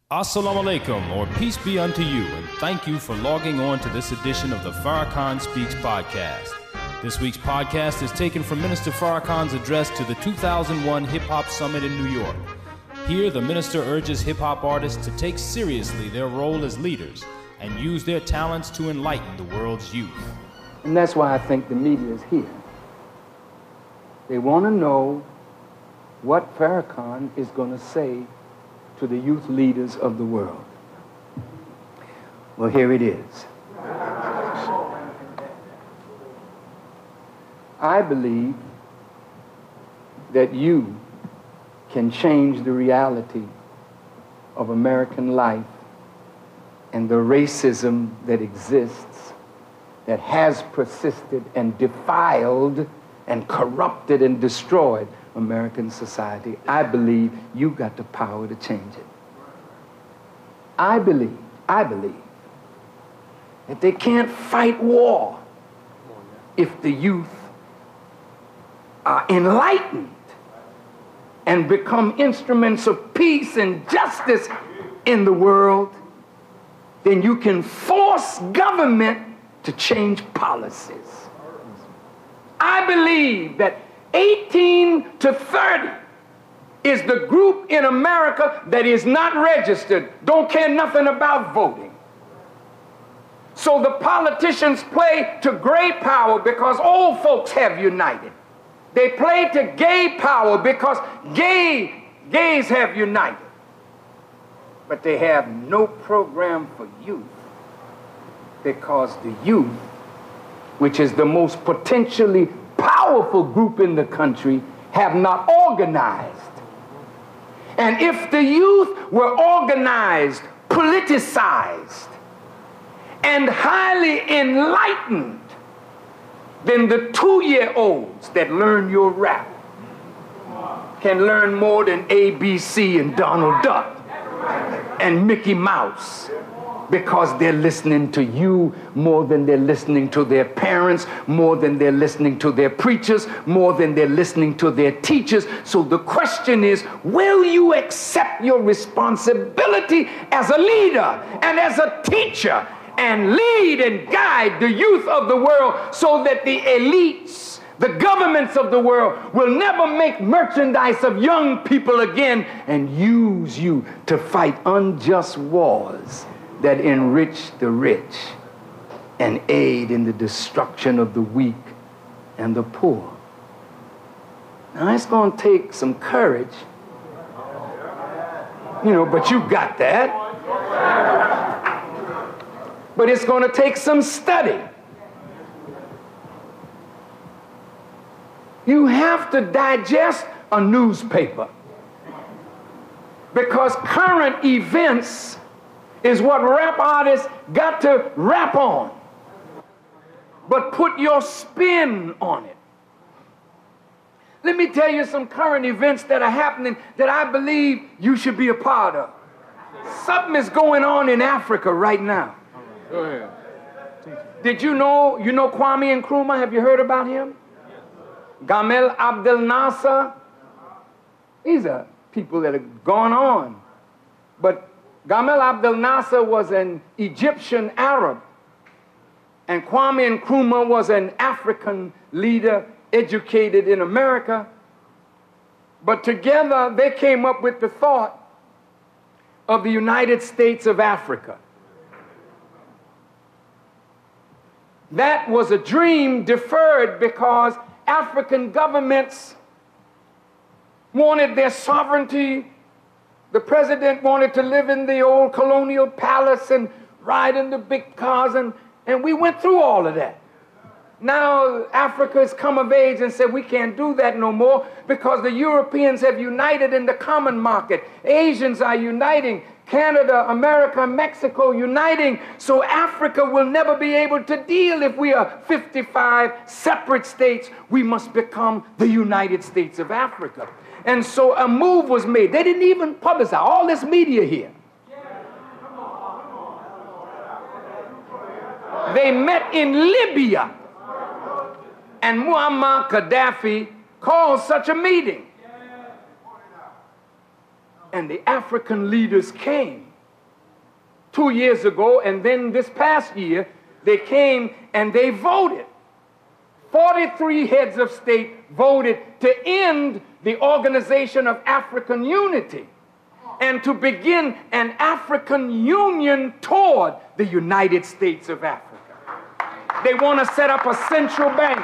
Assalamu alaikum, or peace be unto you, and thank you for logging on to this edition of the Farrakhan Speaks podcast. This week's podcast is taken from Minister Farrakhan's address to the 2001 Hip Hop Summit in New York. Here, the minister urges hip hop artists to take seriously their role as leaders and use their talents to enlighten the world's youth. And that's why I think the media is here. They want to know what Farrakhan is going to say to the youth leaders of the world. Well, here it is. I believe that you can change the reality of American life and the racism that exists, that has persisted and defiled and corrupted and destroyed American society. I believe you got the power to change it. I believe that they can't fight war if the youth are enlightened and become instruments of peace and justice in the world. Then you can force government to change policies. I believe that 18 to 30 is the group in America that is not registered, don't care nothing about voting. So the politicians play to gray power because old folks have united. They play to gay power because gays have united. But they have no program for youth because the youth, which is the most potentially powerful group in the country, have not organized. And if the youth were organized, politicized, and highly enlightened, then the 2-year-olds that learn your rap can learn more than ABC and Donald Duck and Mickey Mouse, because they're listening to you more than they're listening to their parents, more than they're listening to their preachers, more than they're listening to their teachers. So the question is, will you accept your responsibility as a leader and as a teacher and lead and guide the youth of the world so that the elites, the governments of the world, will never make merchandise of young people again and use you to fight unjust wars that enrich the rich and aid in the destruction of the weak and the poor. Now, it's going to take some courage, but you got that. But it's going to take some study. You have to digest a newspaper because current events is what rap artists got to rap on. But put your spin on it. Let me tell you some current events that are happening that I believe you should be a part of. Something is going on in Africa right now. Go ahead. Did you know Kwame Nkrumah? Have you heard about him? Gamal Abdel Nasser. These are people that have gone on. But Gamal Abdel Nasser was an Egyptian Arab, and Kwame Nkrumah was an African leader educated in America. But together they came up with the thought of the United States of Africa. That was a dream deferred because African governments wanted their sovereignty. The president wanted to live in the old colonial palace and ride in the big cars, and we went through all of that. Now Africa has come of age and said we can't do that no more because the Europeans have united in the common market. Asians are uniting. Canada, America, Mexico uniting. So Africa will never be able to deal if we are 55 separate states. We must become the United States of Africa. And so a move was made. They didn't even publicize all this media here. They met in Libya, and Muammar Gaddafi called such a meeting. And the African leaders came 2 years ago, and then this past year, they came and they voted. 43 heads of state voted to end the Organization of African Unity and to begin an African Union toward the United States of Africa. They want to set up a central bank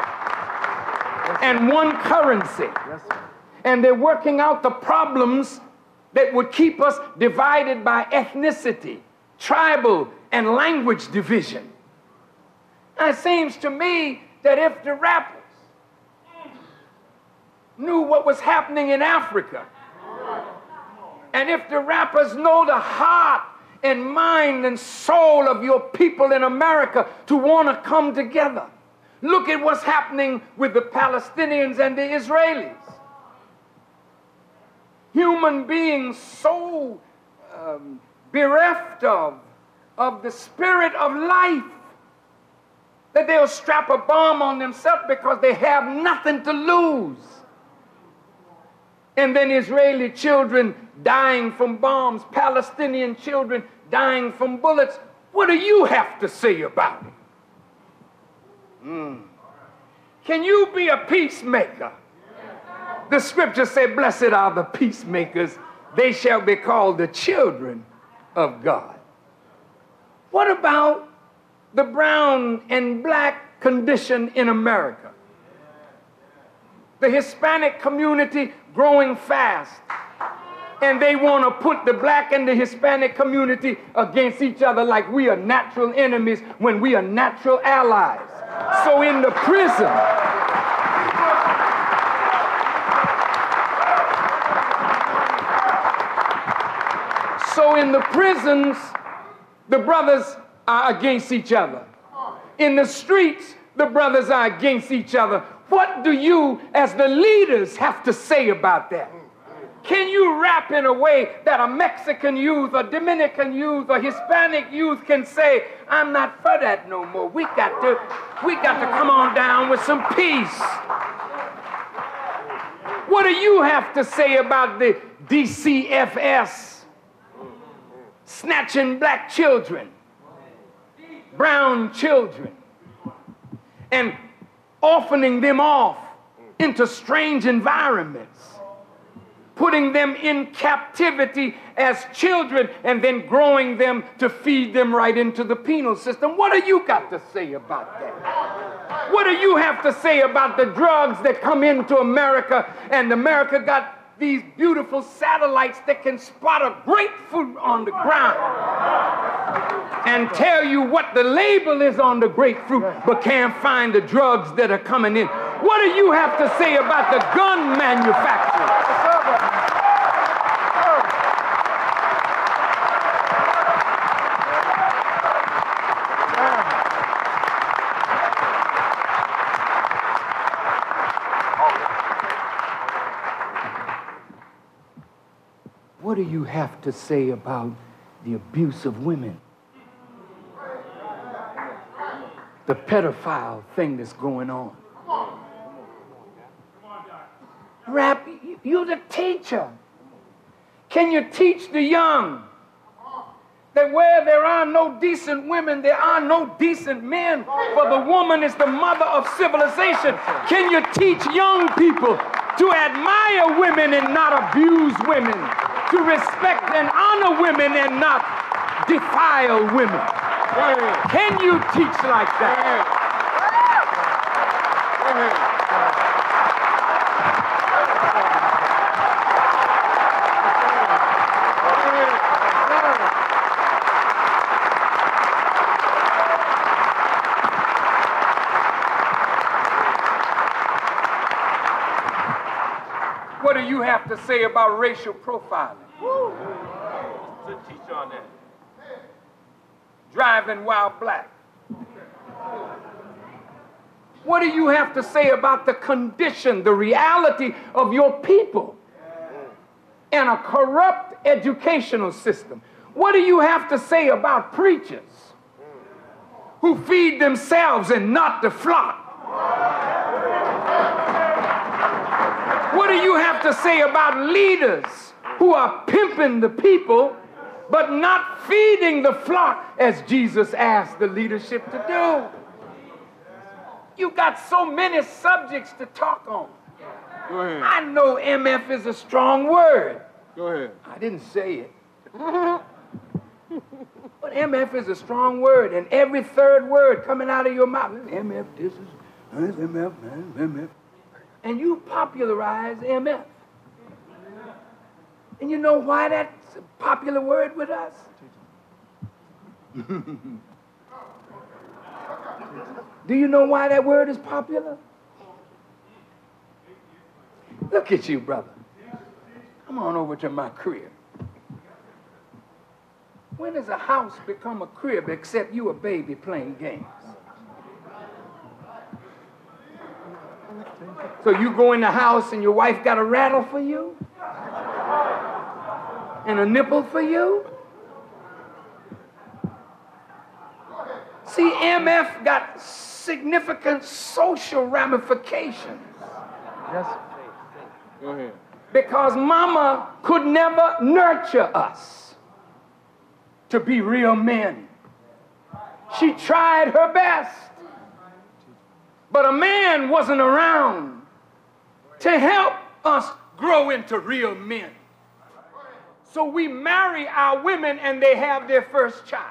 and one currency. And they're working out the problems that would keep us divided by ethnicity, tribal, and language division. And it seems to me that if the rappers knew what was happening in Africa, and if the rappers know the heart and mind and soul of your people in America to want to come together, look at what's happening with the Palestinians and the Israelis. Human beings so bereft of the spirit of life that they'll strap a bomb on themselves because they have nothing to lose. And then Israeli children dying from bombs, Palestinian children dying from bullets. What do you have to say about it? Can you be a peacemaker? The scriptures say, blessed are the peacemakers. They shall be called the children of God. What about the brown and black condition in America? The Hispanic community growing fast. And they want to put the black and the Hispanic community against each other like we are natural enemies when we are natural allies. So in the prison, prisons, the brothers are against each other. In the streets, the brothers are against each other. What do you, as the leaders, have to say about that? Can you rap in a way that a Mexican youth, a Dominican youth, a Hispanic youth can say, I'm not for that no more. We got to come on down with some peace. What do you have to say about the DCFS snatching black children, brown children, and orphaning them off into strange environments, putting them in captivity as children and then growing them to feed them right into the penal system? What do you got to say about that? What do you have to say about the drugs that come into America, and America got these beautiful satellites that can spot a grapefruit on the ground and tell you what the label is on the grapefruit, but can't find the drugs that are coming in? What do you have to say about the gun manufacturers? What do you have to say about the abuse of women? The pedophile thing that's going on. Rap, you're the teacher. Can you teach the young that where there are no decent women, there are no decent men, for the woman is the mother of civilization? Can you teach young people to admire women and not abuse women, to respect and honor women and not defile women? Can you teach like that? What do you have to say about racial profiling? Teach on that. Driving while black. What do you have to say about the condition, the reality of your people and a corrupt educational system? What do you have to say about preachers who feed themselves and not the flock? What do you have to say about leaders who are pimping the people but not feeding the flock as Jesus asked the leadership to do. You got so many subjects to talk on. Go ahead. I know MF is a strong word. Go ahead. I didn't say it. But MF is a strong word, and every third word coming out of your mouth, MF, this is MF, man, MF. And you popularize MF. And you know why that's a popular word with us? Do you know why that word is popular? Look at you, brother. Come on over to my crib. When does a house become a crib except you a baby playing games? So you go in the house and your wife got a rattle for you? And a nipple for you? See, MF got significant social ramifications. Yes. Go ahead. Because mama could never nurture us to be real men. She tried her best. But a man wasn't around to help us grow into real men. So we marry our women and they have their first child.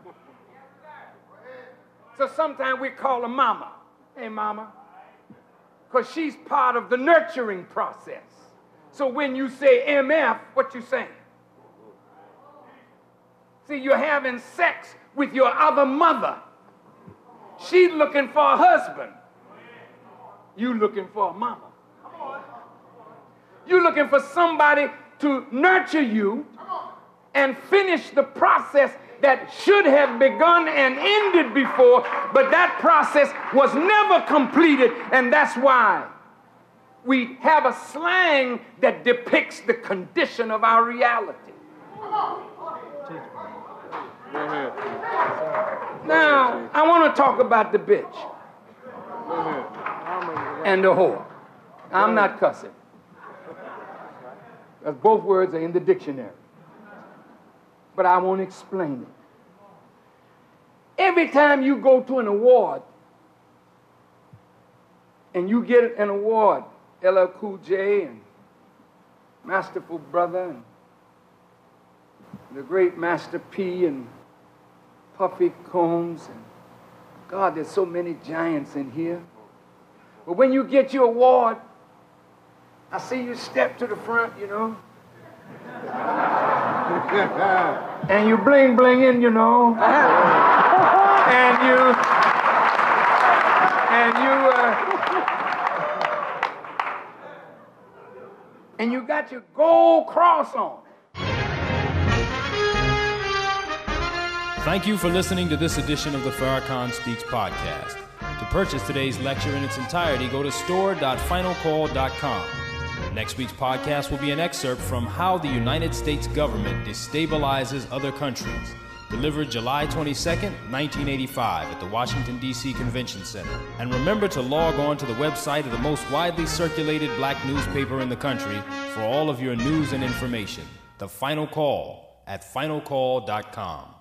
So sometimes we call her mama. Hey, mama. Because she's part of the nurturing process. So when you say MF, what you saying? See, you're having sex with your other mother. She's looking for a husband. You looking for a mama. You're looking for somebody to nurture you and finish the process that should have begun and ended before, but that process was never completed, and that's why we have a slang that depicts the condition of our reality. Now, I want to talk about the bitch and the whore. I'm not cussing, because both words are in the dictionary. But I won't explain it. Every time you go to an award and you get an award, LL Cool J and Masterful Brother and the great Master P and Puffy Combs, and God, there's so many giants in here. But when you get your award, I see you step to the front, you know. And you bling blinging, you know. And you got your gold cross on. Thank you for listening to this edition of the Farrakhan Speaks podcast. To purchase today's lecture in its entirety, go to store.finalcall.com. Next week's podcast will be an excerpt from How the United States Government Destabilizes Other Countries, delivered July 22nd, 1985 at the Washington, D.C. Convention Center. And remember to log on to the website of the most widely circulated black newspaper in the country for all of your news and information. The Final Call at finalcall.com.